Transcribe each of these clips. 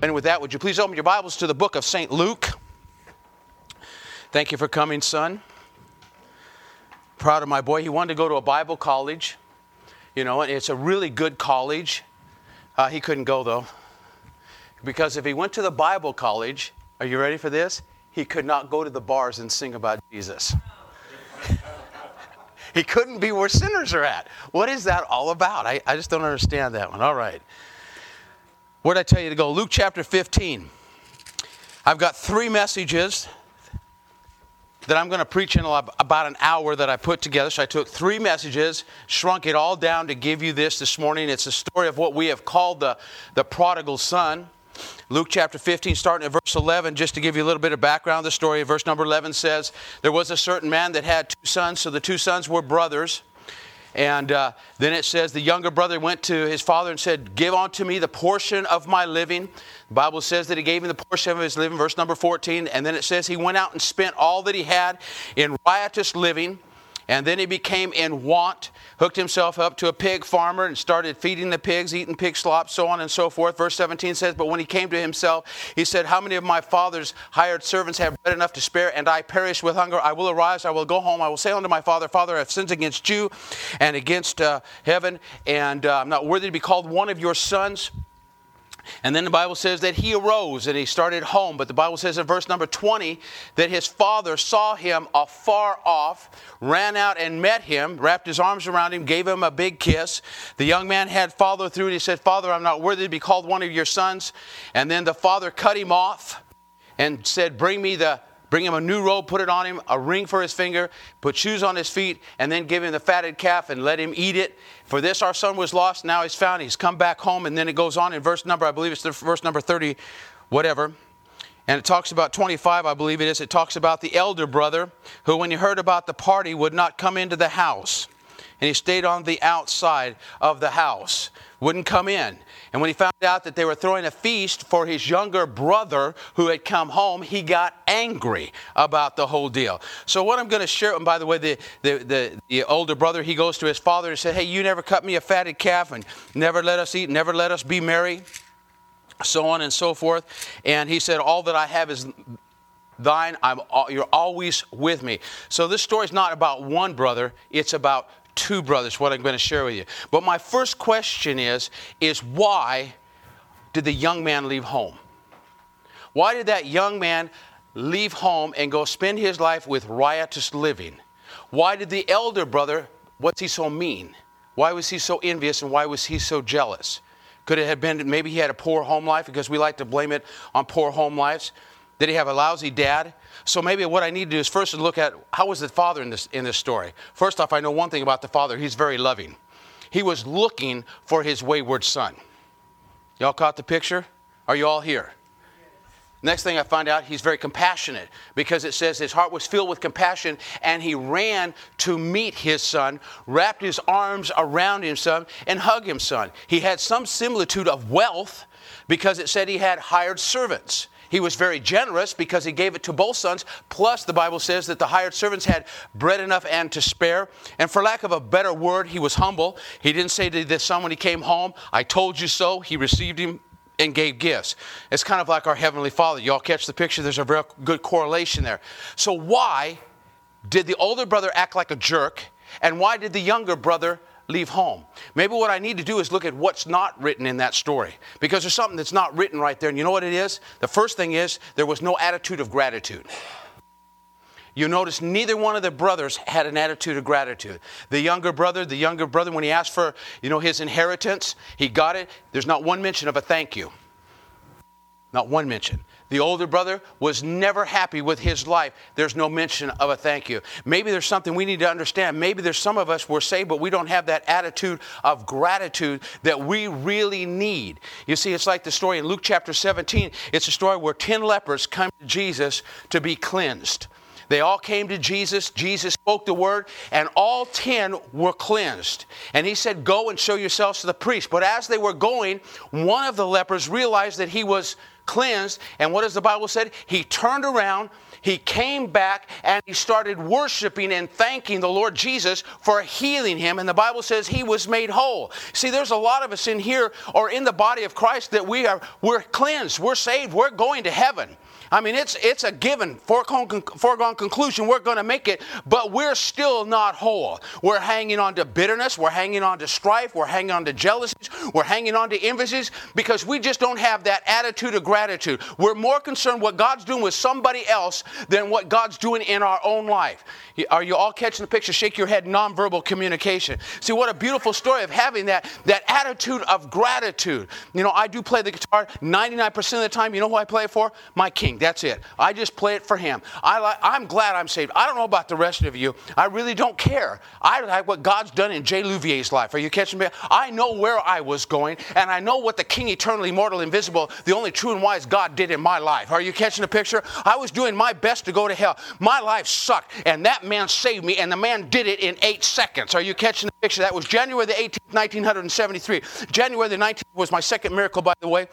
And with that, would you please open your Bibles to the book of St. Luke? Thank you for coming, son. Proud of my boy. He wanted to go to a Bible college. You know, and it's a really good college. He couldn't go, though. Because if he went to the Bible college, are you ready for this? He could not go to the bars and sing about Jesus. He couldn't be where sinners are at. What is that all about? I just don't understand that one. All right. Where did I tell you to go? Luke chapter 15. I've got 3 messages that I'm going to preach in about an hour that I put together. So I took 3 messages, shrunk it all down to give you this morning. It's a story of what we have called the prodigal son. Luke chapter 15, starting at verse 11, just to give you a little bit of background. The story of verse number 11 says, there was a certain man that had 2 sons, so the 2 sons were brothers. And then it says the younger brother went to his father and said, give unto me the portion of my living. The Bible says that he gave him the portion of his living, verse number 14. And then it says he went out and spent all that he had in riotous living. And then he became in want, hooked himself up to a pig farmer and started feeding the pigs, eating pig slop, so on and so forth. Verse 17 says, but when he came to himself, he said, how many of my father's hired servants have bread enough to spare, and I perish with hunger? I will arise, I will go home, I will say unto my father, Father, I have sinned against you and against heaven, and I'm not worthy to be called one of your sons. And then the Bible says that he arose and he started home. But the Bible says in verse number 20 that his father saw him afar off, ran out and met him, wrapped his arms around him, gave him a big kiss. The young man had followed through and he said, Father, I'm not worthy to be called one of your sons. And then the father cut him off and said, bring him a new robe, put it on him, a ring for his finger, put shoes on his feet, and then give him the fatted calf and let him eat it. For this our son was lost, now he's found. He's come back home. And then it goes on in verse number, I believe it's the verse number 30, whatever. And it talks about 25, I believe it is. It talks about the elder brother who, when he heard about the party, would not come into the house. And he stayed on the outside of the house, wouldn't come in. And when he found out that they were throwing a feast for his younger brother who had come home, he got angry about the whole deal. So what I'm going to share, and by the way, the older brother, he goes to his father and said, hey, you never cut me a fatted calf and never let us eat, never let us be merry, so on and so forth. And he said, all that I have is thine. You're always with me. So this story is not about one brother. It's about 2 brothers, what I'm going to share with you. But my first question is why did the young man leave home? Why did that young man leave home and go spend his life with riotous living? Why did the elder brother, what's he so mean? Why was he so envious and why was he so jealous? Could it have been maybe he had a poor home life, because we like to blame it on poor home lives? Did he have a lousy dad? So maybe what I need to do is first look at how was the father in this story. First off, I know one thing about the father. He's very loving. He was looking for his wayward son. Y'all caught the picture? Are you all here? Next thing I find out, he's very compassionate, because it says his heart was filled with compassion and he ran to meet his son, wrapped his arms around his son and hugged him, son. He had some similitude of wealth, because it said he had hired servants. He was very generous because he gave it to both sons. Plus, the Bible says that the hired servants had bread enough and to spare. And for lack of a better word, he was humble. He didn't say to this son when he came home, I told you so. He received him and gave gifts. It's kind of like our Heavenly Father. Y'all catch the picture? There's a very good correlation there. So why did the older brother act like a jerk? And why did the younger brother leave home? Maybe what I need to do is look at what's not written in that story, because there's something that's not written right there. And you know what it is? The first thing is there was no attitude of gratitude. You notice neither one of the brothers had an attitude of gratitude. The younger brother, when he asked for, his inheritance, he got it. There's not one mention of a thank you. Not one mention. The older brother was never happy with his life. There's no mention of a thank you. Maybe there's something we need to understand. Maybe there's some of us we're saved, but we don't have that attitude of gratitude that we really need. You see, it's like the story in Luke chapter 17. It's a story where 10 lepers come to Jesus to be cleansed. They all came to Jesus. Jesus spoke the word, and all 10 were cleansed. And he said, go and show yourselves to the priest. But as they were going, one of the lepers realized that he was cleansed. And what does the Bible say? He turned around, he came back and he started worshiping and thanking the Lord Jesus for healing him. And the Bible says he was made whole. See, there's a lot of us in here or in the body of Christ that we're cleansed, we're saved, we're going to heaven. I mean, it's a given, foregone conclusion. We're going to make it, but we're still not whole. We're hanging on to bitterness. We're hanging on to strife. We're hanging on to jealousies. We're hanging on to envies because we just don't have that attitude of gratitude. We're more concerned what God's doing with somebody else than what God's doing in our own life. Are you all catching the picture? Shake your head, nonverbal communication. See, what a beautiful story of having that attitude of gratitude. You know, I do play the guitar 99% of the time. You know who I play it for? My King. That's it. I just play it for him. I'm glad I'm saved. I don't know about the rest of you. I really don't care. I like what God's done in Jay Louvier's life. Are you catching me? I know where I was going, and I know what the King, eternally immortal, invisible, the only true and wise God did in my life. Are you catching the picture? I was doing my best to go to hell. My life sucked, and that man saved me, and the man did it in 8 seconds. Are you catching the picture? That was January the 18th, 1973. January the 19th was my second miracle, by the way.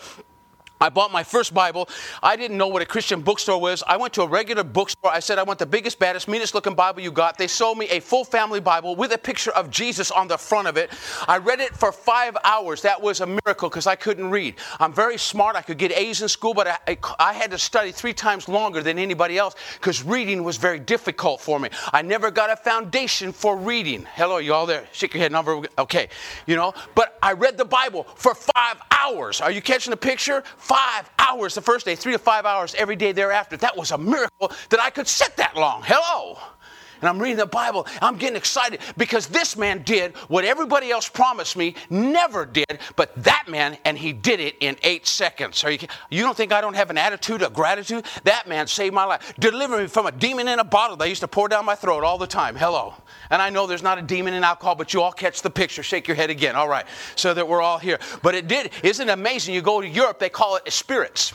I bought my first Bible. I didn't know what a Christian bookstore was. I went to a regular bookstore. I said, I want the biggest, baddest, meanest looking Bible you got. They sold me a full family Bible with a picture of Jesus on the front of it. I read it for 5 hours. That was a miracle because I couldn't read. I'm very smart. I could get A's in school, but I had to study 3 times longer than anybody else because reading was very difficult for me. I never got a foundation for reading. Hello, you all there? Shake your head. Number. Okay. You know, but I read the Bible for 5 hours. Are you catching the picture? 5 hours the first day, 3 to 5 hours every day thereafter. That was a miracle that I could sit that long. Hello. And I'm reading the Bible. I'm getting excited because this man did what everybody else promised me never did, but that man, and he did it in 8 seconds. You don't think I don't have an attitude of gratitude? That man saved my life. Delivered me from a demon in a bottle that used to pour down my throat all the time. Hello. And I know there's not a demon in alcohol, but you all catch the picture. Shake your head again. All right. So that we're all here. But it did. Isn't it amazing? You go to Europe, they call it spirits.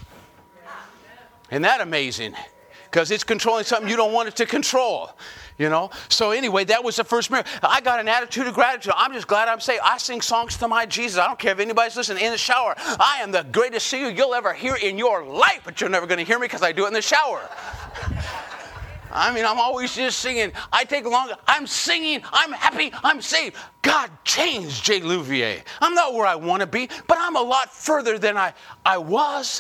Isn't that amazing? Because it's controlling something you don't want it to control. You know? So anyway, that was the first miracle. I got an attitude of gratitude. I'm just glad I'm saved. I sing songs to my Jesus. I don't care if anybody's listening in the shower. I am the greatest singer you'll ever hear in your life, but you're never going to hear me because I do it in the shower. I mean, I'm always just singing. I take longer. I'm singing. I'm happy. I'm saved. God changed Jay Louvier. I'm not where I want to be, but I'm a lot further than I was.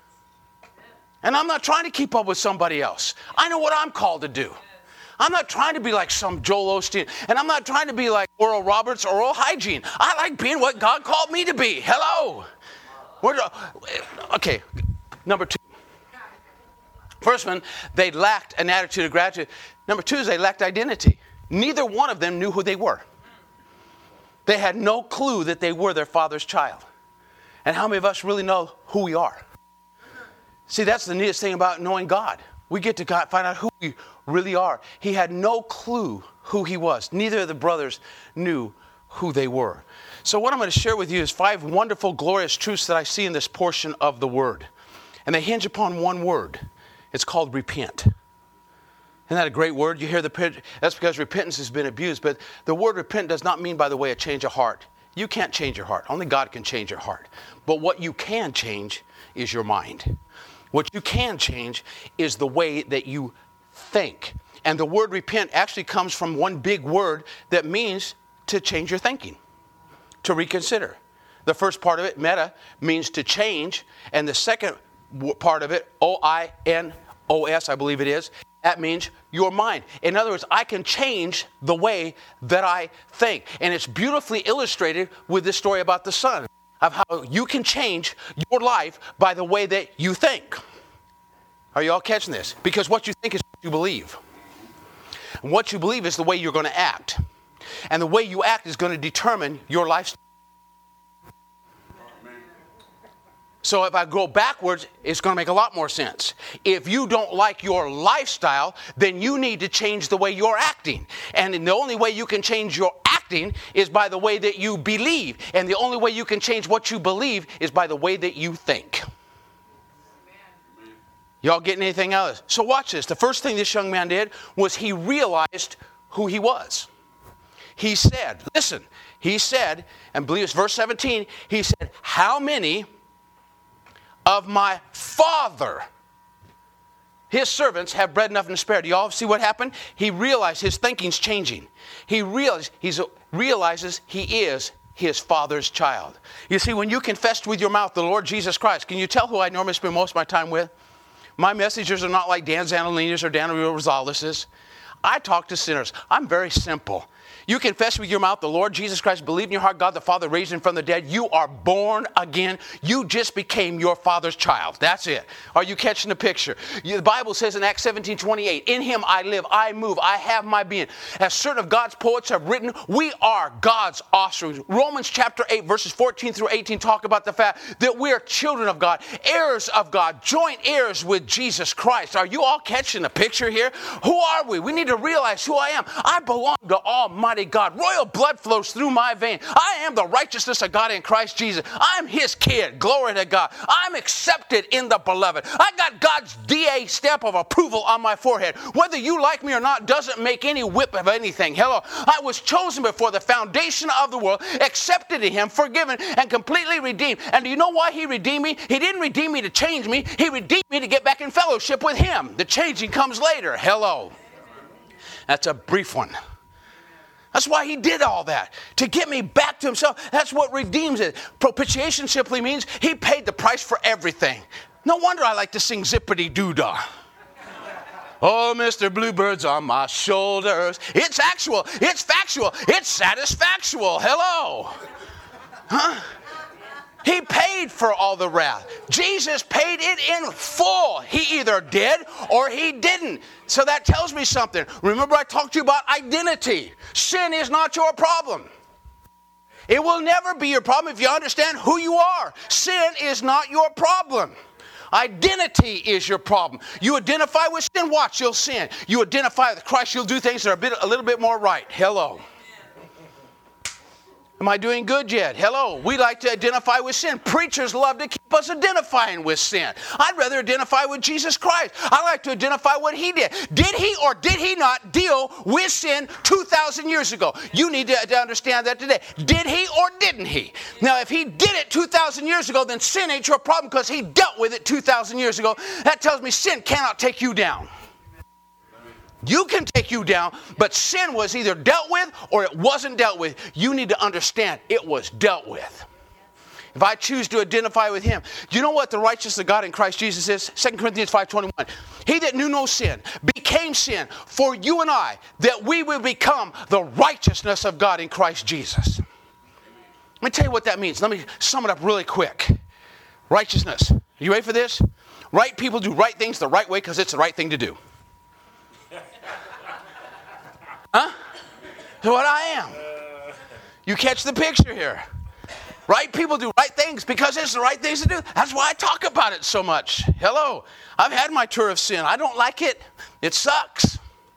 And I'm not trying to keep up with somebody else. I know what I'm called to do. I'm not trying to be like some Joel Osteen. And I'm not trying to be like Oral Roberts or Oral Hygiene. I like being what God called me to be. Hello. Okay, number 2. First one, they lacked an attitude of gratitude. Number 2 is they lacked identity. Neither one of them knew who they were. They had no clue that they were their father's child. And how many of us really know who we are? See, that's the neatest thing about knowing God. We get to find out who we really are. He had no clue who he was. Neither of the brothers knew who they were. So what I'm going to share with you is 5 wonderful, glorious truths that I see in this portion of the Word. And they hinge upon one word. It's called repent. Isn't that a great word? You hear that's because repentance has been abused. But the word repent does not mean, by the way, a change of heart. You can't change your heart. Only God can change your heart. But what you can change is your mind. What you can change is the way that you think. And the word repent actually comes from one big word that means to change your thinking, to reconsider. The first part of it, meta, means to change. And the second part of it, O-I-N-O-S, I believe it is, that means your mind. In other words, I can change the way that I think. And it's beautifully illustrated with this story about the son, of how you can change your life by the way that you think. Are you all catching this? Because what you think is what you believe. And what you believe is the way you're going to act. And the way you act is going to determine your lifestyle. So if I go backwards, it's going to make a lot more sense. If you don't like your lifestyle, then you need to change the way you're acting. And the only way you can change your acting is by the way that you believe. And the only way you can change what you believe is by the way that you think. Y'all getting anything out of this? So watch this. The first thing this young man did was he realized who he was. He said, listen, he said, and believe it's verse 17, he said, how many of my father? his servants have bread enough and to spare. Do y'all see what happened? He realized his thinking's changing. He realizes he is his Father's child. You see, when you confess with your mouth the Lord Jesus Christ, can you tell who I normally spend most of my time with? My messengers are not like Dan Zanolini's or Dan Rosales'. I talk to sinners. I'm very simple. You confess with your mouth the Lord Jesus Christ, believe in your heart God the Father raised him from the dead. You are born again. You just became your Father's child. That's it. Are you catching the picture? The Bible says in Acts 17:28, in him I live, I move, I have my being. As certain of God's poets have written, we are God's offspring. Romans chapter 8, verses 14 through 18 talk about the fact that we are children of God, heirs of God, joint heirs with Jesus Christ. Are you all catching the picture here? Who are we? We need to realize who I am. I belong to Almighty God. Royal blood flows through my vein. I am the righteousness of God in Christ Jesus. I'm his kid. Glory to God. I'm accepted in the beloved. I got God's DA stamp of approval on my forehead. Whether you like me or not doesn't make any whip of anything. Hello. I was chosen before the foundation of the world, accepted in him, forgiven, and completely redeemed. And do you know why he redeemed me? He didn't redeem me to change me. He redeemed me to get back in fellowship with him. The changing comes later. Hello. That's a brief one. That's why he did all that, to get me back to himself. That's what redeems it. Propitiation simply means he paid the price for everything. No wonder I like to sing Zippity-Doo-Dah. Oh, Mr. Bluebird's on my shoulders. It's actual. It's factual. It's satisfactual. Hello. Huh? He paid for all the wrath. Jesus paid it in full. He either did or he didn't. So that tells me something. Remember I talked to you about identity. Sin is not your problem. It will never be your problem if you understand who you are. Sin is not your problem. Identity is your problem. You identify with sin, watch, you'll sin. You identify with Christ, you'll do things that are a little bit more right. Hello. Am I doing good yet? Hello. We like to identify with sin. Preachers love to keep us identifying with sin. I'd rather identify with Jesus Christ. I like to identify what he did. Did he or did he not deal with sin 2,000 years ago? You need to understand that today. Did he or didn't he? Now, if he did it 2,000 years ago, then sin ain't your problem because he dealt with it 2,000 years ago. That tells me sin cannot take you down. You can take you down, but sin was either dealt with or it wasn't dealt with. You need to understand it was dealt with. If I choose to identify with him, do you know what the righteousness of God in Christ Jesus is? 2 Corinthians 5:21. He that knew no sin became sin for you and I, that we will become the righteousness of God in Christ Jesus. Let me tell you what that means. Let me sum it up really quick. Righteousness. Are you ready for this? Right people do right things the right way because it's the right thing to do. Huh? That's what I am. You catch the picture here. Right people do right things because it's the right things to do. That's why I talk about it so much. Hello. I've had my tour of sin. I don't like it. It sucks.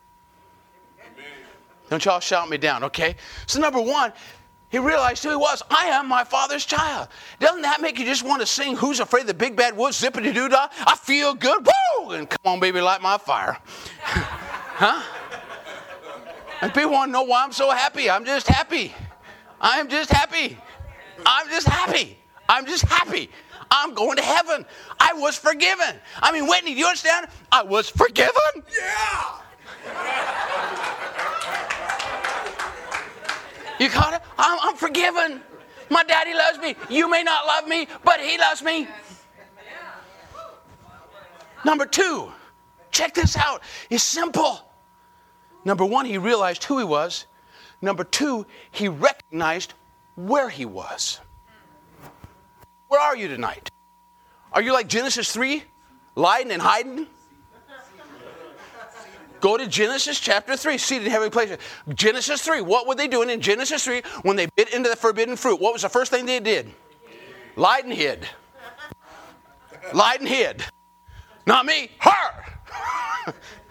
Don't y'all shout me down, okay? So number one, he realized who he was. I am my Father's child. Doesn't that make you just want to sing Who's Afraid of the Big Bad Woods, Zippity-Doo-Dah? I feel good. Woo! And come on, baby, light my fire. Huh? And people want to know why I'm so happy. I'm just happy. I'm just happy. I'm just happy. I'm just happy. I'm going to heaven. I was forgiven. I mean, Whitney, do you understand? I was forgiven. Yeah. You caught it? I'm forgiven. My daddy loves me. You may not love me, but he loves me. Number two, check this out. It's simple. Number one, he realized who he was. Number two, he recognized where he was. Where are you tonight? Are you like Genesis 3, lying and hiding? Go to Genesis chapter 3, seated in heavenly places. Genesis 3, what were they doing in Genesis 3 when they bit into the forbidden fruit? What was the first thing they did? Lied and hid. Lied and hid. Not me, her.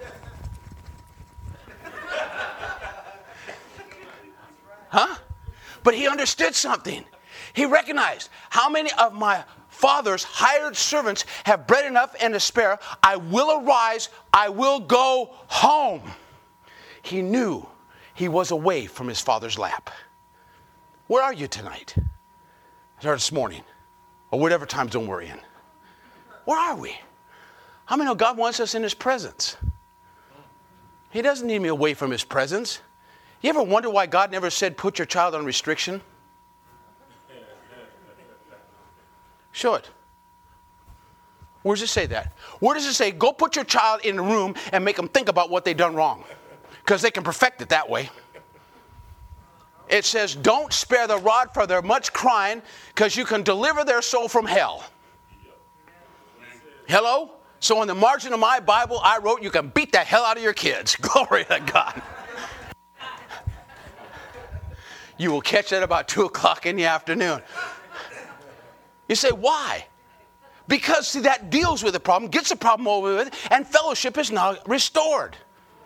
Huh? But he understood something. He recognized how many of my Father's hired servants have bread enough and to spare. I will arise. I will go home. He knew he was away from his Father's lap. Where are you tonight? Or this morning, or whatever time zone we're in. Where are we? How many know God wants us in his presence? He doesn't need me away from his presence. You ever wonder why God never said, put your child on restriction? Show it. Where does it say that? Where does it say, go put your child in a room and make them think about what they've done wrong? Because they can perfect it that way. It says, don't spare the rod for their much crying, because you can deliver their soul from hell. Hello? So in the margin of my Bible, I wrote, you can beat the hell out of your kids. Glory to God. You will catch that about 2 o'clock in the afternoon. You say, why? Because, see, that deals with the problem, gets the problem over with, and fellowship is now restored.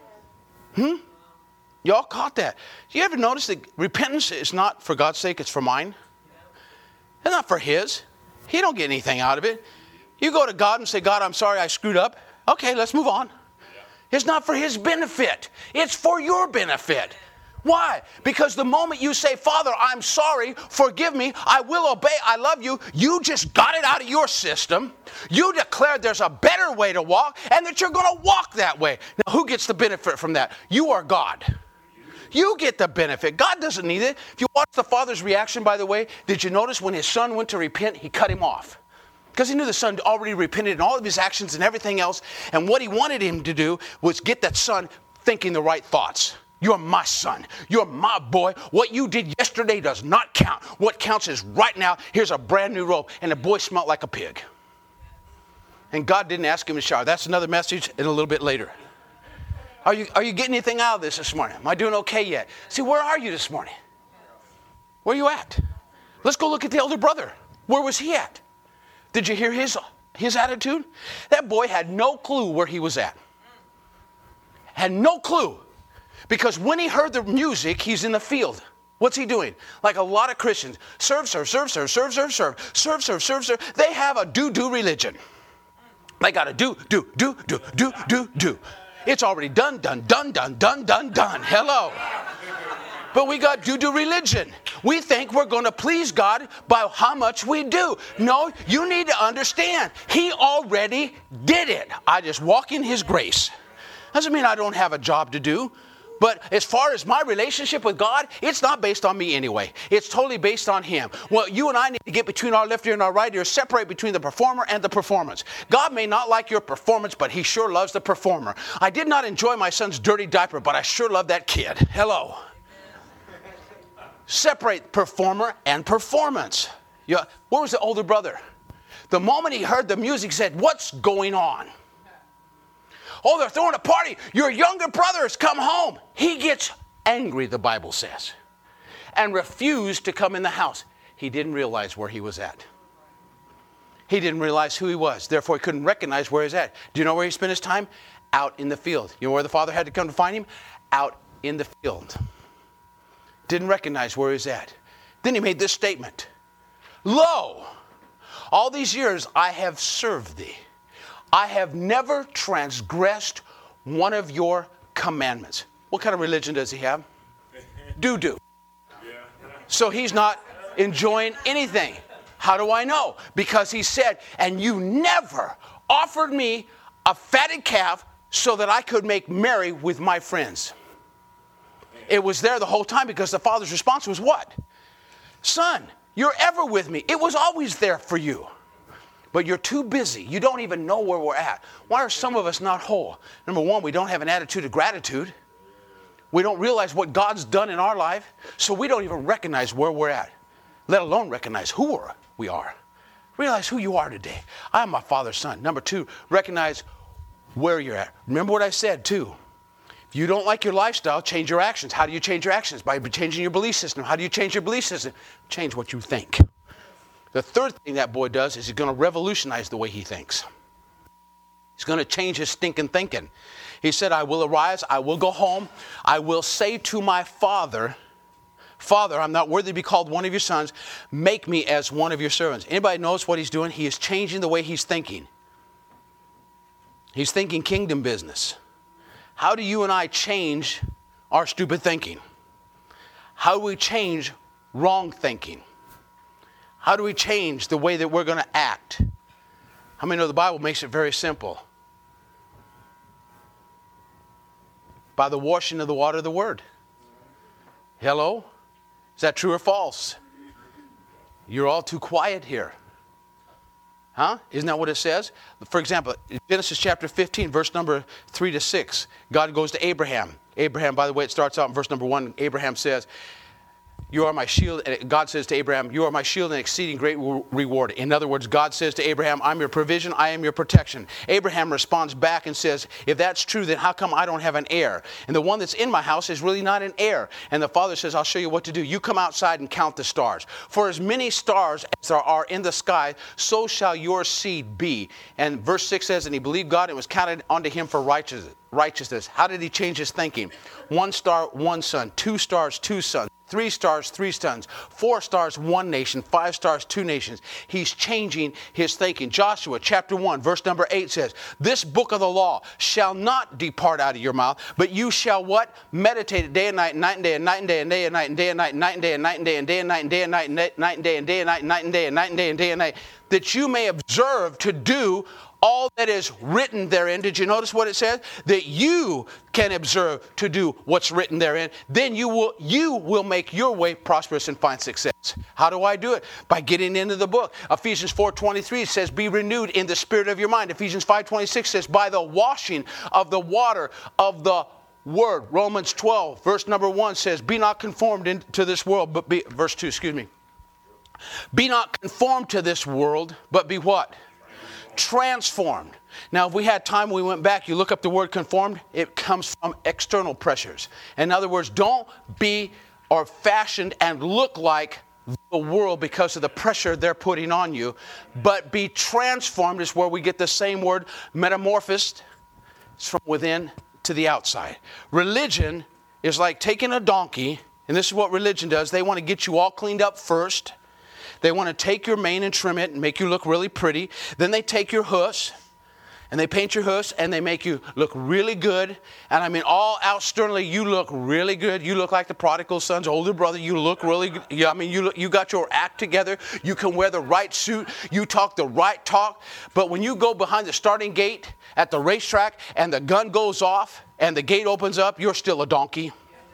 Y'all caught that? You ever notice that repentance is not for God's sake, it's for mine? It's not for his. He don't get anything out of it. You go to God and say, God, I'm sorry I screwed up. Okay, let's move on. It's not for his benefit. It's for your benefit. Why? Because the moment you say, Father, I'm sorry, forgive me, I will obey, I love you, you just got it out of your system. You declared there's a better way to walk and that you're going to walk that way. Now, who gets the benefit from that? You or God? You get the benefit. God doesn't need it. If you watch the Father's reaction, by the way, did you notice when his son went to repent, he cut him off? Because he knew the son already repented in all of his actions and everything else. And what he wanted him to do was get that son thinking the right thoughts. You're my son. You're my boy. What you did yesterday does not count. What counts is right now, here's a brand new robe. And the boy smelled like a pig. And God didn't ask him to shower. That's another message and a little bit later. Are you getting anything out of this morning? Am I doing okay yet? See, where are you this morning? Where are you at? Let's go look at the elder brother. Where was he at? Did you hear his attitude? That boy had no clue where he was at. Had no clue. Because when he heard the music, he's in the field. What's he doing? Like a lot of Christians. Serve, serve, serve, serve, serve, serve, serve. Serve, serve, serve, serve. They have a do religion. They got to do. It's already done. Hello. But we got do religion. We think we're going to please God by how much we do. No, you need to understand. He already did it. I just walk in his grace. Doesn't mean I don't have a job to do. But as far as my relationship with God, it's not based on me anyway. It's totally based on him. Well, you and I need to get between our left ear and our right ear, separate between the performer and the performance. God may not like your performance, but he sure loves the performer. I did not enjoy my son's dirty diaper, but I sure love that kid. Hello. Separate performer and performance. Yeah. Where was the older brother? The moment he heard the music, he said, what's going on? Oh, they're throwing a party. Your younger brother has come home. He gets angry, the Bible says, and refused to come in the house. He didn't realize where he was at. He didn't realize who he was. Therefore, he couldn't recognize where he's at. Do you know where he spent his time? Out in the field. You know where the father had to come to find him? Out in the field. Didn't recognize where he was at. Then he made this statement. Lo, all these years I have served thee. I have never transgressed one of your commandments. What kind of religion does he have? Do. So he's not enjoying anything. How do I know? Because he said, and you never offered me a fatted calf so that I could make merry with my friends. It was there the whole time because the father's response was what? Son, you're ever with me. It was always there for you. But you're too busy. You don't even know where we're at. Why are some of us not whole? Number one, we don't have an attitude of gratitude. We don't realize what God's done in our life, so we don't even recognize where we're at, let alone recognize who we are. Realize who you are today. I am my father's son. Number two, recognize where you're at. Remember what I said, too. If you don't like your lifestyle, change your actions. How do you change your actions? By changing your belief system. How do you change your belief system? Change what you think. The third thing that boy does is he's going to revolutionize the way he thinks. He's going to change his stinking thinking. He said, I will arise, I will go home, I will say to my father, Father, I'm not worthy to be called one of your sons, make me as one of your servants. Anybody knows what he's doing? He is changing the way he's thinking. He's thinking kingdom business. How do you and I change our stupid thinking? How do we change wrong thinking? How do we change the way that we're going to act? How many know the Bible makes it very simple? By the washing of the water of the word. Hello? Is that true or false? You're all too quiet here. Huh? Isn't that what it says? For example, Genesis chapter 15, verse number 3 to 6. God goes to Abraham. Abraham, by the way, it starts out in verse number 1. Abraham says, you are my shield. And God says to Abraham, you are my shield and exceeding great reward. In other words, God says to Abraham, I'm your provision, I am your protection. Abraham responds back and says, if that's true, then how come I don't have an heir? And the one that's in my house is really not an heir. And the father says, I'll show you what to do. You come outside and count the stars. For as many stars as there are in the sky, so shall your seed be. And verse 6 says, and he believed God and it was counted unto him for righteousness. How did he change his thinking? 1 star, 1 son. 2 stars, 2 sons. 3 stars, 3 sons. 4 stars, 1 nation. 5 stars, 2 nations. He's changing his thinking. Joshua chapter 1 verse number 8 says, this book of the law shall not depart out of your mouth, but you shall what? Meditate it day and night, night and day, and night and day, and day and night, and day and night, night and day, and night and day, and day and night, and day and night, and night and day, and day and night, night and day, and night and day, and day and night, that you may observe to do all that is written therein. Did you notice what it says? That you can observe to do what's written therein. Then you will make your way prosperous and find success. How do I do it? By getting into the book. Ephesians 4:23 says, be renewed in the spirit of your mind. Ephesians 5:26 says, by the washing of the water of the word. Romans 12 verse number 1 says, be not conformed into this world, but be, verse 2, excuse me. Be not conformed to this world, but be what? Transformed. Now, if we had time, we went back, you look up the word conformed, it comes from external pressures. In other words, don't be or fashioned and look like the world because of the pressure they're putting on you, but be transformed is where we get the same word, metamorphosed. It's from within to the outside. Religion is like taking a donkey, and this is what religion does. They want to get you all cleaned up first. They want to take your mane and trim it and make you look really pretty. Then they take your hoofs and they paint your hoofs and they make you look really good. And I mean, all out externally, you look really good. You look like the prodigal son's older brother. You look really good. I mean, you got your act together. You can wear the right suit. You talk the right talk. But when you go behind the starting gate at the racetrack and the gun goes off and the gate opens up, you're still a donkey.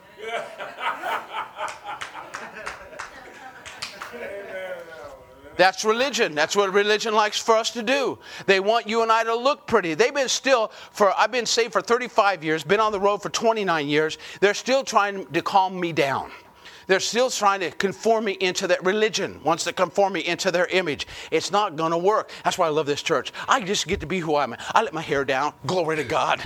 That's religion. That's what religion likes for us to do. They want you and I to look pretty. I've been saved for 35 years, been on the road for 29 years. They're still trying to calm me down. They're still trying to conform me into that religion, wants to conform me into their image. It's not going to work. That's why I love this church. I just get to be who I am. I let my hair down. Glory to God.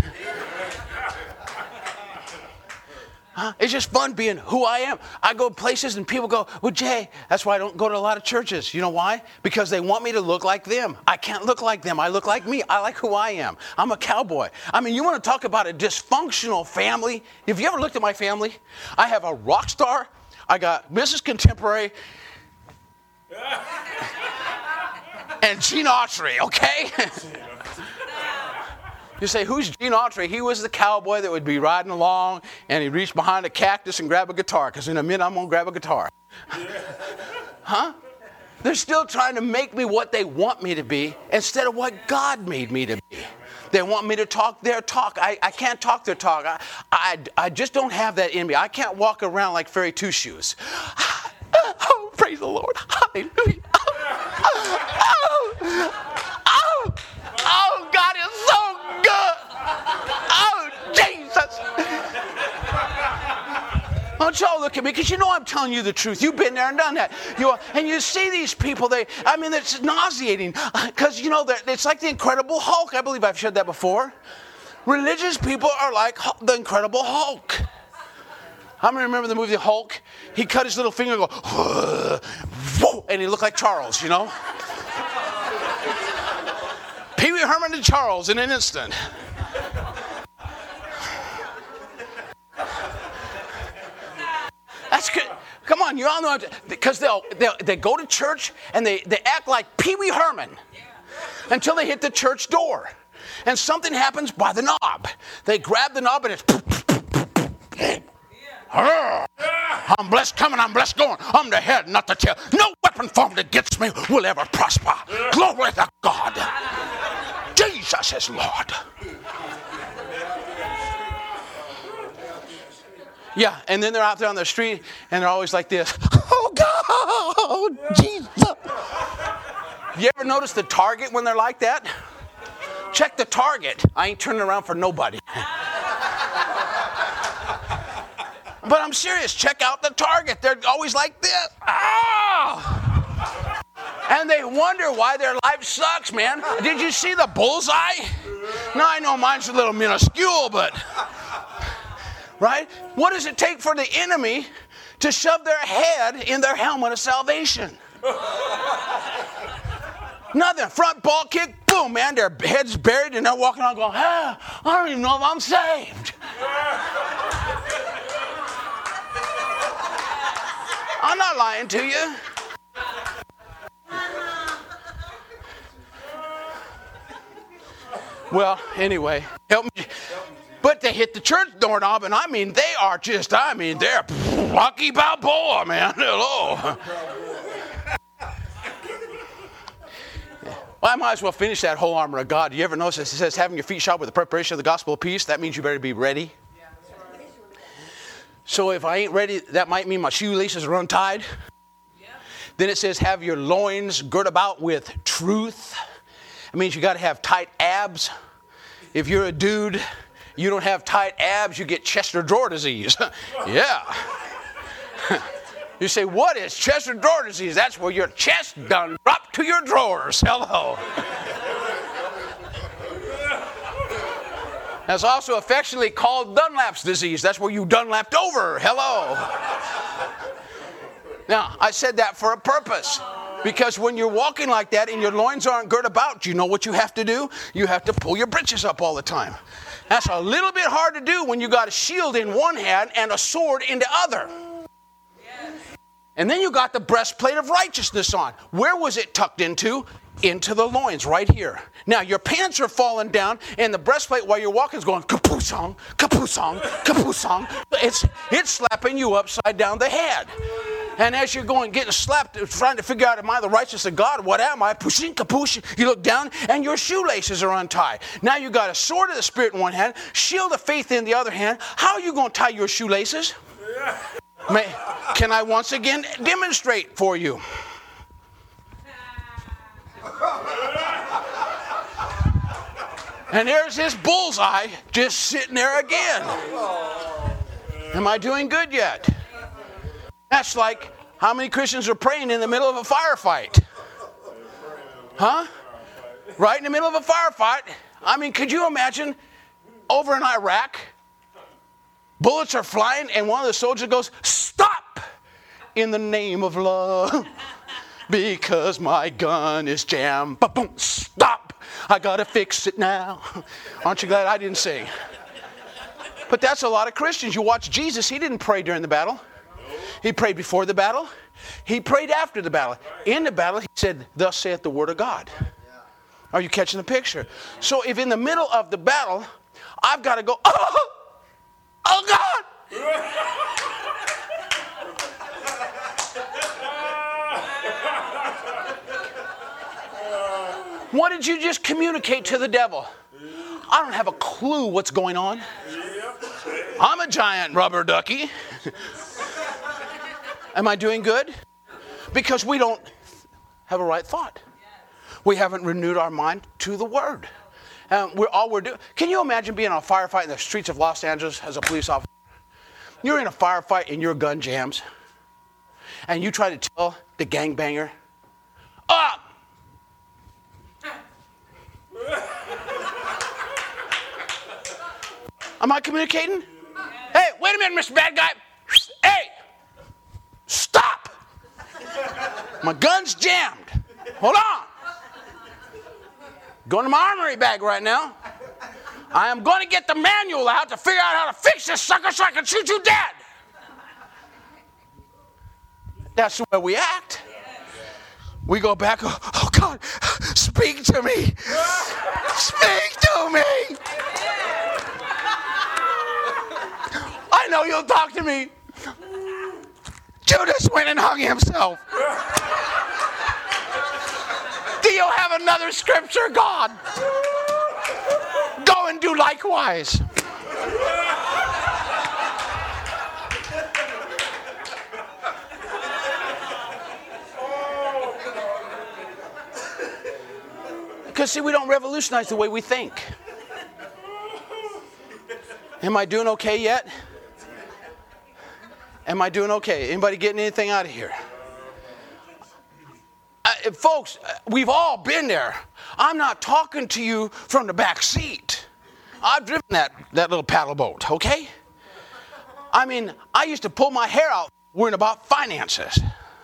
Huh? It's just fun being who I am. I go places and people go, well, Jay, that's why I don't go to a lot of churches. You know why? Because they want me to look like them. I can't look like them. I look like me. I like who I am. I'm a cowboy. I mean, you want to talk about a dysfunctional family? Have you ever looked at my family? I have a rock star. I got Mrs. Contemporary and Gene Autry, okay? You say, who's Gene Autry? He was the cowboy that would be riding along and he'd reach behind a cactus and grab a guitar, because in a minute I'm going to grab a guitar. Huh? They're still trying to make me what they want me to be instead of what God made me to be. They want me to talk their talk. I can't talk their talk. I just don't have that in me. I can't walk around like Fairy Two Shoes. Oh, praise the Lord. Hallelujah. Oh, God is so good. Oh, Jesus. Don't y'all look at me, because you know I'm telling you the truth. You've been there and done that. And you see these people, it's nauseating, because, it's like the Incredible Hulk. I believe I've shared that before. Religious people are like the Incredible Hulk. I remember the movie Hulk. He cut his little finger and go, whoa, and he looked like Charles, Pee Wee Herman and Charles in an instant. That's good. Come on, you all know, because they go to church and they act like Pee Wee Herman until they hit the church door. And something happens by the knob. They grab the knob and it's... I'm blessed coming, I'm blessed going. I'm the head, not the tail. No weapon formed against me will ever prosper. Glory to God. Jesus is Lord. Yeah, and then they're out there on the street, and they're always like this. Oh, God, Jesus. You ever notice the target when they're like that? Check the target. I ain't turning around for nobody. But I'm serious. Check out the target. They're always like this. Ah! And they wonder why their life sucks, man. Did you see the bullseye? Now, I know mine's a little minuscule, but... Right? What does it take for the enemy to shove their head in their helmet of salvation? Nothing. Front ball kick, boom, man. Their head's buried and they're walking on going, I don't even know if I'm saved. I'm not lying to you. Well, anyway, help me. But they hit the church doorknob, and they're Rocky Balboa, man. Hello. Well, I might as well finish that whole armor of God. You ever notice it says having your feet shod with the preparation of the gospel of peace? That means you better be ready. So if I ain't ready, that might mean my shoelaces are untied. Then it says have your loins girt about with truth. It means you got to have tight abs. If you're a dude, you don't have tight abs, you get chest or drawer disease. Yeah. You say, what is chest or drawer disease? That's where your chest done dropped to your drawers. Hello. That's also affectionately called Dunlap's disease. That's where you Dunlapped over. Hello. Now, I said that for a purpose. Because when you're walking like that and your loins aren't girt about, you know what you have to do? You have to pull your britches up all the time. That's a little bit hard to do when you got a shield in one hand and a sword in the other. And then you got the breastplate of righteousness on. Where was it tucked into? Into the loins, right here. Now, your pants are falling down, and the breastplate while you're walking is going, kapoosong, kapoosong, kapoosong. It's slapping you upside down the head. And as you're going, getting slapped, trying to figure out, am I the righteousness of God? What am I? Pushing, kapoosh. You look down, and your shoelaces are untied. Now you got a sword of the Spirit in one hand, shield of faith in the other hand. How are you going to tie your shoelaces? Can I once again demonstrate for you? And there's this bullseye just sitting there again. Am I doing good yet? That's like how many Christians are praying in the middle of a firefight? Huh? Right in the middle of a firefight. I mean, could you imagine over in Iraq, bullets are flying and one of the soldiers goes, stop in the name of love because my gun is jammed. Ba-boom, stop. I got to fix it now. Aren't you glad I didn't sing? But that's a lot of Christians. You watch Jesus, he didn't pray during the battle. He prayed before the battle. He prayed after the battle. In the battle, he said, thus saith the word of God. Are you catching the picture? So if in the middle of the battle, I've got to go, oh God. What did you just communicate to the devil? I don't have a clue what's going on. I'm a giant rubber ducky. Am I doing good? Because we don't have a right thought. We haven't renewed our mind to the Word. We're doing. Can you imagine being on a firefight in the streets of Los Angeles as a police officer? You're in a firefight and your gun jams. And you try to tell the gangbanger, up! Am I communicating? Hey, wait a minute, Mr. Bad Guy. Hey! Stop! My gun's jammed. Hold on. Going to my armory bag right now. I am going to get the manual out to figure out how to fix this sucker so I can shoot you dead. That's the way we act. We go back, oh God, speak to me. Speak to me. I know you'll talk to me. Judas went and hung himself. Do you have another scripture, God? Go and do likewise. Because, see, we don't revolutionize the way we think. Am I doing okay yet? Am I doing okay? Anybody getting anything out of here? Folks, we've all been there. I'm not talking to you from the back seat. I've driven that little paddle boat, okay? I mean, I used to pull my hair out worrying about finances.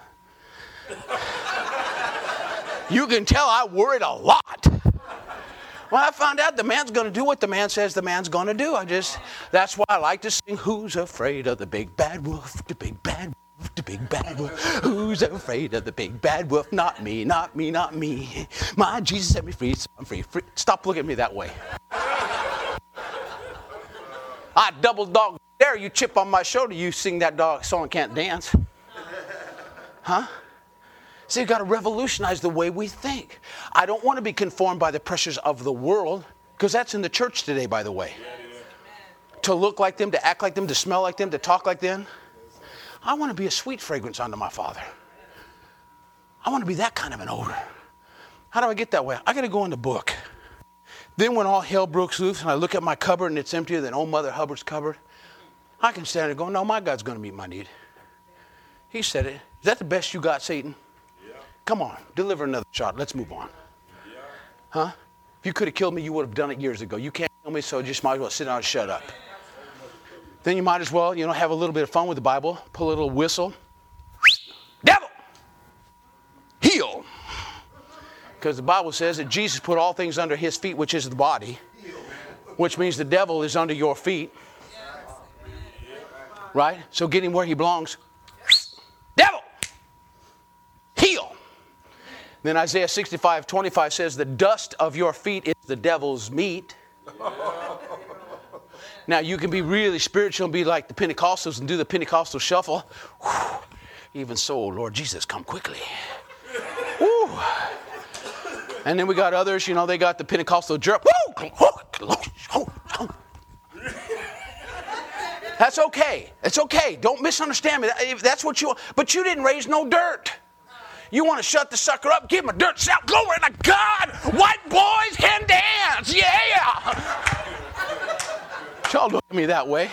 You can tell I worried a lot. When I found out the man's going to do what the man says the man's going to do, that's why I like to sing, who's afraid of the big bad wolf, the big bad wolf, the big bad wolf. Who's afraid of the big bad wolf? Not me, not me, not me. My Jesus set me free, so I'm free, free. Stop looking at me that way. I double dog dare you chip on my shoulder, you sing that dog song, can't dance. Huh? See, you've got to revolutionize the way we think. I don't want to be conformed by the pressures of the world, because that's in the church today, by the way. To look like them, to act like them, to smell like them, to talk like them. I want to be a sweet fragrance unto my Father. I want to be that kind of an odor. How do I get that way? I got to go in the book. Then when all hell breaks loose and I look at my cupboard and it's emptier than old Mother Hubbard's cupboard, I can stand there and go, no, my God's going to meet my need. He said it. Is that the best you got, Satan? Come on, deliver another shot. Let's move on. Huh? If you could have killed me, you would have done it years ago. You can't kill me, so just might as well sit down and shut up. Then you might as well, have a little bit of fun with the Bible. Pull a little whistle. Devil! Heal! Because the Bible says that Jesus put all things under his feet, which is the body. Which means the devil is under your feet. Right? So get him where he belongs. Devil! Heal! Then Isaiah 65:25 says, the dust of your feet is the devil's meat. Now, you can be really spiritual and be like the Pentecostals and do the Pentecostal shuffle. Whew. Even so, Lord Jesus, come quickly. Whew. And then we got others, they got the Pentecostal jerk. That's okay. It's okay. Don't misunderstand me. That's what you want. But you didn't raise no dirt. You want to shut the sucker up? Give him a dirt shout. Glory to God. White boys can dance. Yeah. Y'all look at me that way.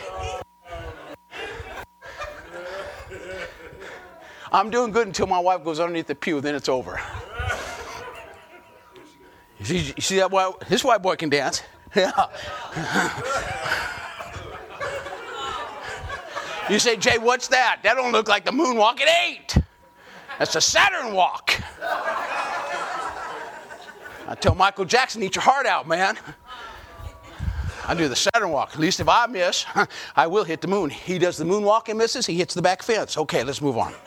I'm doing good until my wife goes underneath the pew. Then it's over. You see that boy? This white boy can dance. Yeah. You say, Jay, what's that? That don't look like the moonwalk. It ain't. That's a Saturn walk. I tell Michael Jackson, eat your heart out, man. I do the Saturn walk. At least if I miss, I will hit the moon. He does the moonwalk and misses. He hits the back fence. Okay, let's move on.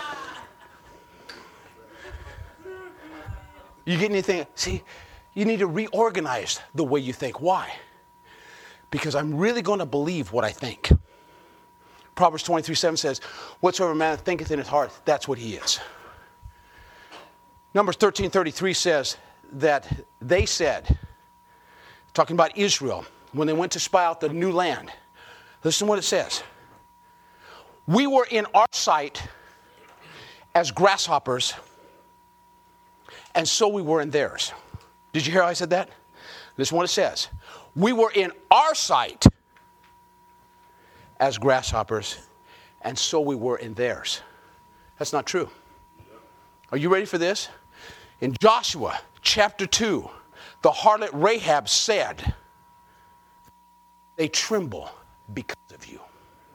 You get anything? See, you need to reorganize the way you think. Why? Because I'm really going to believe what I think. Proverbs 23:7 says, whatsoever man thinketh in his heart, that's what he is. Numbers 13:33 says that they said, talking about Israel, when they went to spy out the new land, listen to what it says. We were in our sight as grasshoppers, and so we were in theirs. Did you hear how I said that? Listen to what it says. We were in our sight as grasshoppers, and so we were in theirs. That's not true. Are you ready for this? In Joshua chapter 2, the harlot Rahab said, they tremble because of you.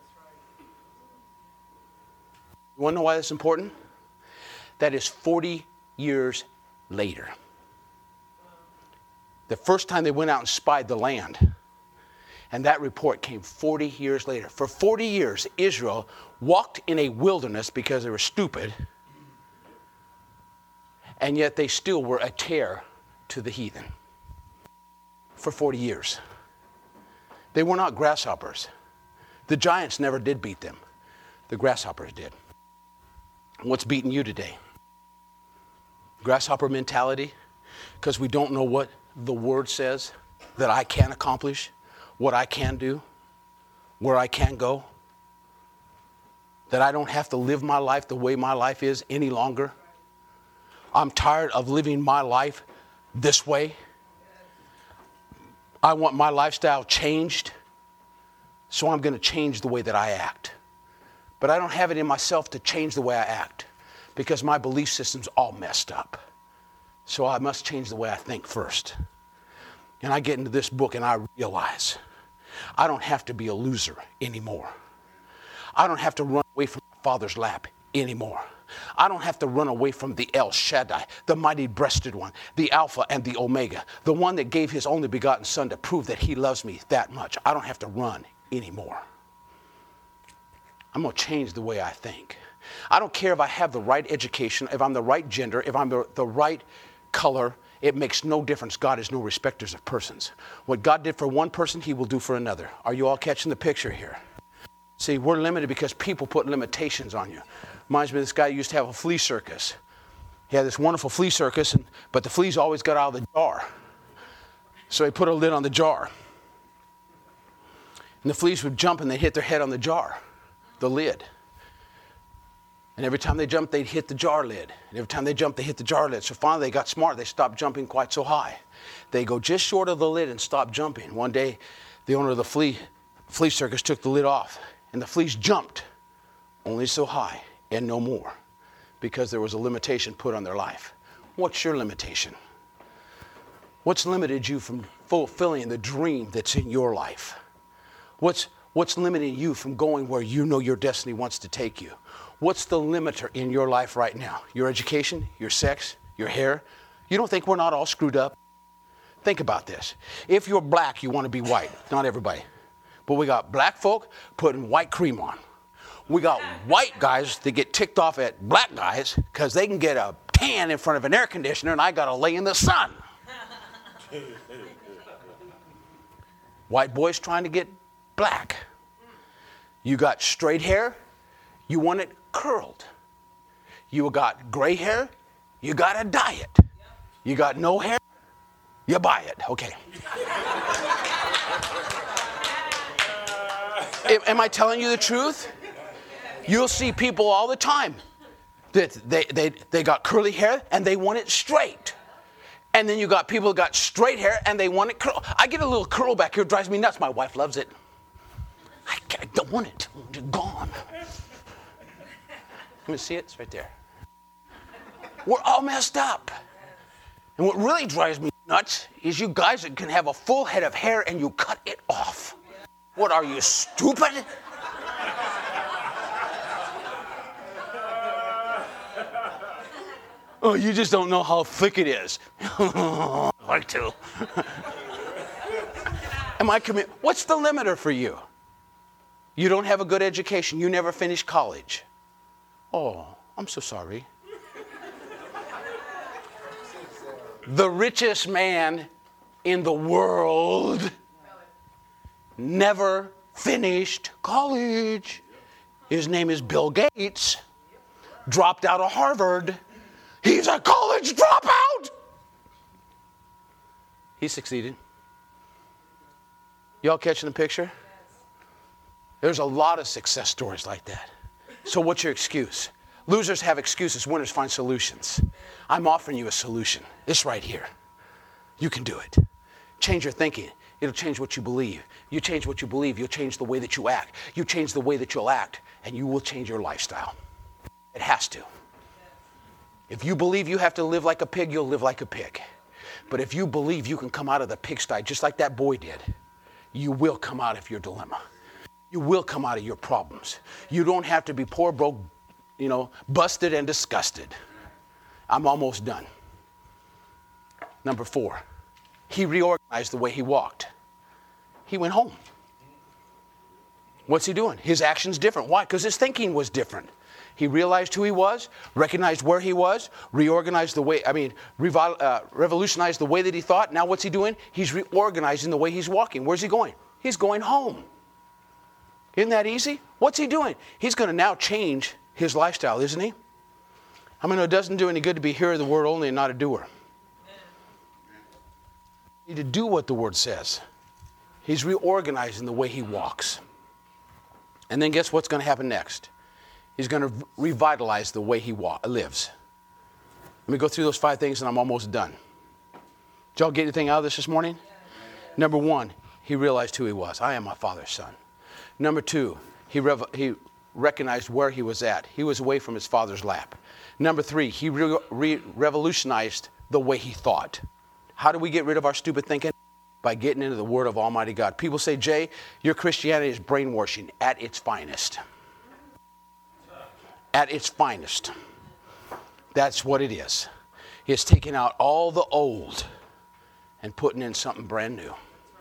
You want to know why that's important? That is 40 years later. The first time they went out and spied the land. And that report came 40 years later. For 40 years, Israel walked in a wilderness because they were stupid. And yet they still were a terror to the heathen. For 40 years. They were not grasshoppers. The giants never did beat them. The grasshoppers did. What's beating you today? Grasshopper mentality? Because we don't know what the word says that I can accomplish, what I can do, where I can go, that I don't have to live my life the way my life is any longer. I'm tired of living my life this way. I want my lifestyle changed, so I'm going to change the way that I act. But I don't have it in myself to change the way I act because my belief system's all messed up. So I must change the way I think first. And I get into this book and I realize I don't have to be a loser anymore. I don't have to run away from my Father's lap anymore. I don't have to run away from the El Shaddai, the mighty-breasted one, the Alpha and the Omega, the one that gave his only begotten Son to prove that he loves me that much. I don't have to run anymore. I'm going to change the way I think. I don't care if I have the right education, if I'm the right gender, if I'm the right color. It makes no difference. God is no respecters of persons. What God did for one person, he will do for another. Are you all catching the picture here? See, we're limited because people put limitations on you. Reminds me of this guy who used to have a flea circus. He had this wonderful flea circus, but the fleas always got out of the jar. So he put a lid on the jar. And the fleas would jump and they'd hit their head on the jar, the lid. And every time they jumped, they'd hit the jar lid. And every time they jumped, they hit the jar lid. So finally they got smart. They stopped jumping quite so high. They go just short of the lid and stop jumping. One day, the owner of the flea circus took the lid off. And the fleas jumped only so high and no more because there was a limitation put on their life. What's your limitation? What's limited you from fulfilling the dream that's in your life? What's limiting you from going where you know your destiny wants to take you? What's the limiter in your life right now? Your education, your sex, your hair? You don't think we're not all screwed up? Think about this. If you're black, you want to be white. Not everybody. But we got black folk putting white cream on. We got white guys that get ticked off at black guys because they can get a tan in front of an air conditioner and I got to lay in the sun. White boys trying to get black. You got straight hair, you want it curled. You got gray hair, you got to dye it. You got no hair, you buy it. Okay. Am I telling you the truth? You'll see people all the time that they got curly hair and they want it straight. And then you got people that got straight hair and they want it curl. I get a little curl back here, it drives me nuts. My wife loves it. I don't want it. It's gone. Let me see it. It's right there. We're all messed up. And what really drives me nuts is you guys that can have a full head of hair and you cut it off. What, are you stupid? Oh, you just don't know how thick it is. I like to. Am I committed? What's the limiter for you? You don't have a good education. You never finished college. Oh, I'm so sorry. The richest man in the world never finished college. His name is Bill Gates. Dropped out of Harvard. He's a college dropout. He succeeded. Y'all catching the picture? There's a lot of success stories like that. So what's your excuse? Losers have excuses. Winners find solutions. I'm offering you a solution. It's right here. You can do it. Change your thinking. It'll change what you believe. You change what you believe, you'll change the way that you act. You change the way that you'll act, and you will change your lifestyle. It has to. If you believe you have to live like a pig, you'll live like a pig. But if you believe you can come out of the pigsty just like that boy did, you will come out of your dilemma. You will come out of your problems. You don't have to be poor, broke, busted and disgusted. I'm almost done. Number 4, he reorganized the way he walked. He went home. What's he doing? His action's different. Why? Because his thinking was different. He realized who he was, recognized where he was, reorganized the way, revolutionized the way that he thought. Now what's he doing? He's reorganizing the way he's walking. Where's he going? He's going home. Isn't that easy? What's he doing? He's going to now change his lifestyle, isn't he? I mean, it doesn't do any good to be a hearer of the word only and not a doer. You need to do what the word says. He's reorganizing the way he walks. And then guess what's going to happen next? He's going to revitalize the way he lives. Let me go through those 5 things and I'm almost done. Did y'all get anything out of this morning? Number one, he realized who he was. I am my Father's son. Number two, he recognized where he was at. He was away from his Father's lap. Number three, he revolutionized the way he thought. How do we get rid of our stupid thinking? By getting into the Word of Almighty God. People say, Jay, your Christianity is brainwashing at its finest. At its finest. That's what it is. It's taking out all the old and putting in something brand new.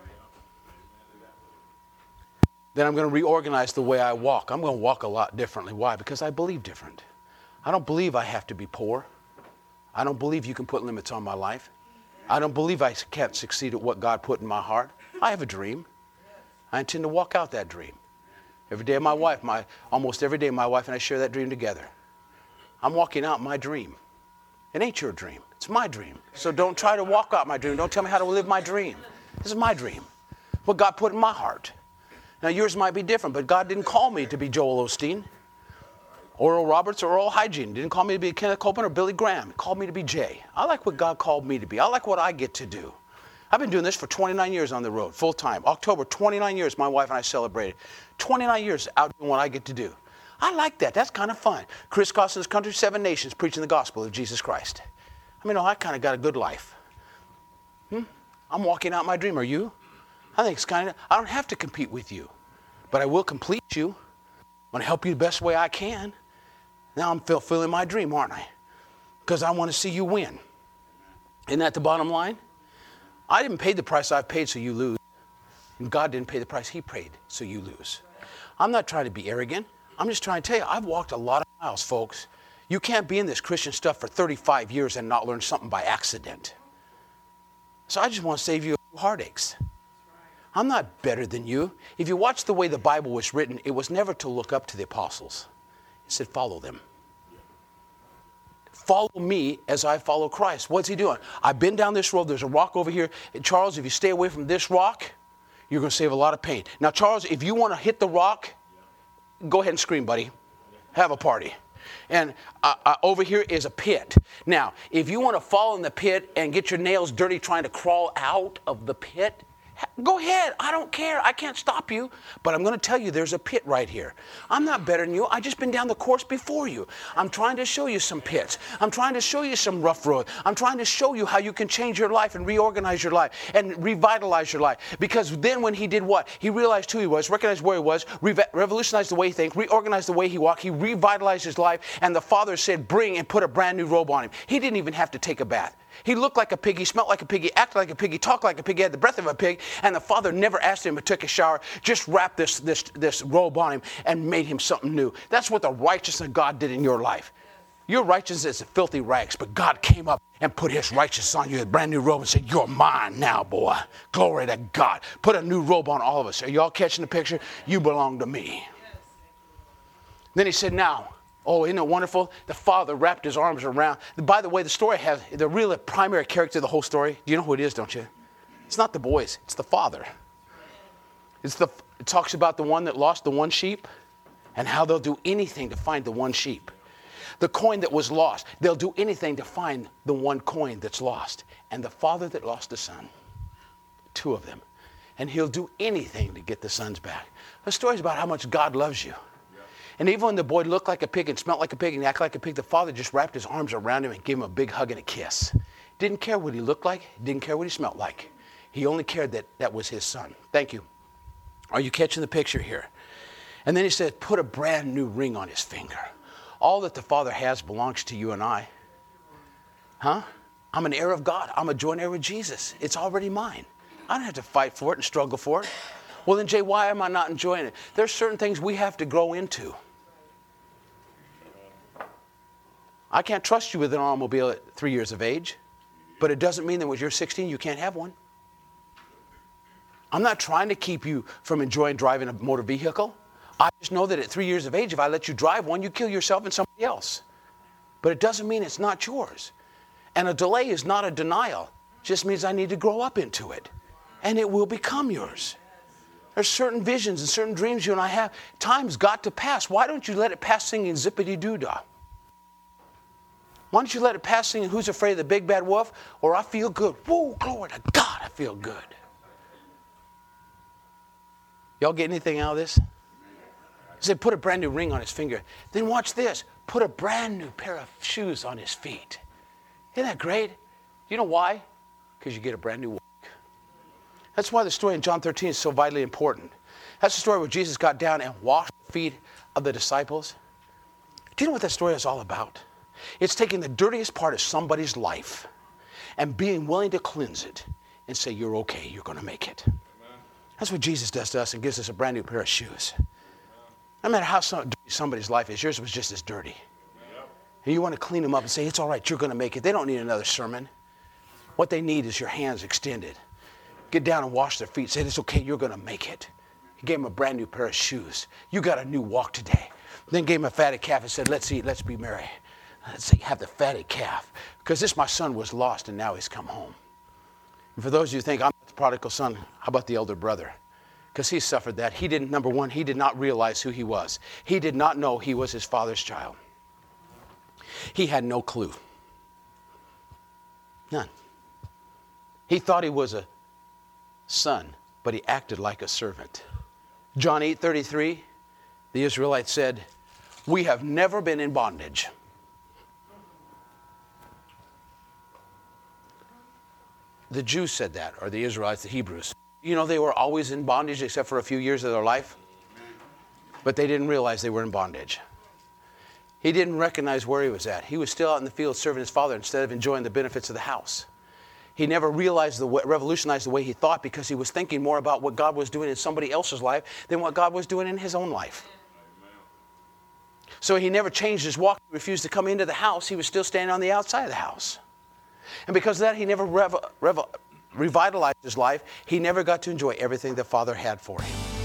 Then I'm going to reorganize the way I walk. I'm going to walk a lot differently. Why? Because I believe different. I don't believe I have to be poor. I don't believe you can put limits on my life. I don't believe I can't succeed at what God put in my heart. I have a dream. I intend to walk out that dream. Every day almost every day my wife and I share that dream together. I'm walking out my dream. It ain't your dream. It's my dream. So don't try to walk out my dream. Don't tell me how to live my dream. This is my dream. What God put in my heart. Now yours might be different, but God didn't call me to be Joel Osteen, Oral Roberts, or Oral Hygiene. He didn't call me to be Kenneth Copeland or Billy Graham. He called me to be Jay. I like what God called me to be. I like what I get to do. I've been doing this for 29 years on the road, full time. October, 29 years, my wife and I celebrated. 29 years out doing what I get to do. I like that. That's kind of fun. Crisscrossing this country, 7 nations, preaching the gospel of Jesus Christ. I mean, I kind of got a good life. I'm walking out my dream. Are you? I think it's I don't have to compete with you, but I will complete you. I'm going to help you the best way I can. Now I'm fulfilling my dream, aren't I? Because I want to see you win. Isn't that the bottom line? I didn't pay the price I've paid so you lose. And God didn't pay the price he paid so you lose. I'm not trying to be arrogant. I'm just trying to tell you, I've walked a lot of miles, folks. You can't be in this Christian stuff for 35 years and not learn something by accident. So I just want to save you a few heartaches. I'm not better than you. If you watch the way the Bible was written, it was never to look up to the apostles. It said, follow them. Follow me as I follow Christ. What's he doing? I've been down this road. There's a rock over here. Charles, if you stay away from this rock, you're going to save a lot of pain. Now, Charles, if you want to hit the rock, go ahead and scream, buddy. Have a party. And over here is a pit. Now, if you want to fall in the pit and get your nails dirty trying to crawl out of the pit, go ahead. I don't care. I can't stop you. But I'm going to tell you there's a pit right here. I'm not better than you. I've just been down the course before you. I'm trying to show you some pits. I'm trying to show you some rough road. I'm trying to show you how you can change your life and reorganize your life and revitalize your life. Because then when he did what? He realized who he was, recognized where he was, revolutionized the way he thinks, reorganized the way he walked. He revitalized his life. And the Father said, bring and put a brand new robe on him. He didn't even have to take a bath. He looked like a pig, he smelled like a pig, he acted like a pig, he talked like a pig, he had the breath of a pig, and the Father never asked him to take a shower, just wrapped this robe on him and made him something new. That's what the righteousness of God did in your life. Your righteousness is filthy rags, but God came up and put his righteousness on you, a brand new robe, and said, you're mine now, boy. Glory to God. Put a new robe on all of us. Are you all catching the picture? You belong to me. Then he said, now, oh, isn't it wonderful? The Father wrapped his arms around. By the way, the story has the real primary character of the whole story. Do you know who it is, don't you? It's not the boys. It's the Father. It talks about the one that lost the one sheep and how they'll do anything to find the one sheep. The coin that was lost, they'll do anything to find the one coin that's lost. And the father that lost the son, 2 of them. And he'll do anything to get the sons back. The story's about how much God loves you. And even when the boy looked like a pig and smelled like a pig and acted like a pig, the father just wrapped his arms around him and gave him a big hug and a kiss. Didn't care what he looked like. Didn't care what he smelled like. He only cared that that was his son. Thank you. Are you catching the picture here? And then he said, put a brand new ring on his finger. All that the Father has belongs to you and I. Huh? I'm an heir of God. I'm a joint heir with Jesus. It's already mine. I don't have to fight for it and struggle for it. Well, then, Jay, why am I not enjoying it? There's certain things we have to grow into. I can't trust you with an automobile at 3 years of age, but it doesn't mean that when you're 16, you can't have one. I'm not trying to keep you from enjoying driving a motor vehicle. I just know that at 3 years of age, if I let you drive one, you kill yourself and somebody else. But it doesn't mean it's not yours. And a delay is not a denial. It just means I need to grow up into it. And it will become yours. There's certain visions and certain dreams you and I have. Time's got to pass. Why don't you let it pass singing zippity-doo-dah? Why don't you let it pass singing Who's Afraid of the Big Bad Wolf? Or I feel good. Whoa, glory to God, I feel good. Y'all get anything out of this? He said, put a brand new ring on his finger. Then watch this. Put a brand new pair of shoes on his feet. Isn't that great? You know why? Because you get a brand new walk. That's why the story in John 13 is so vitally important. That's the story where Jesus got down and washed the feet of the disciples. Do you know what that story is all about? It's taking the dirtiest part of somebody's life and being willing to cleanse it and say, you're okay, you're going to make it. Amen. That's what Jesus does to us and gives us a brand new pair of shoes. No matter how dirty somebody's life is, yours was just as dirty. Yep. And you want to clean them up and say, it's all right, you're going to make it. They don't need another sermon. What they need is your hands extended. Get down and wash their feet. Say, it's okay, you're going to make it. He gave them a brand new pair of shoes. You got a new walk today. Then gave him a fatted calf and said, let's eat, let's be merry. Let's have the fatted calf. Because this my son was lost and now he's come home. And for those of you who think, I'm the prodigal son, how about the elder brother? Because he suffered that. He didn't, number one, he did not realize who he was. He did not know he was his father's child. He had no clue. None. He thought he was a son, but he acted like a servant. John 8:33, the Israelites said, we have never been in bondage. The Jews said that, or the Israelites, the Hebrews. You know, they were always in bondage except for a few years of their life. But they didn't realize they were in bondage. He didn't recognize where he was at. He was still out in the field serving his father instead of enjoying the benefits of the house. He never realized revolutionized the way he thought because he was thinking more about what God was doing in somebody else's life than what God was doing in his own life. So he never changed his walk. He refused to come into the house. He was still standing on the outside of the house. And because of that, he never revitalized his life. He never got to enjoy everything the Father had for him.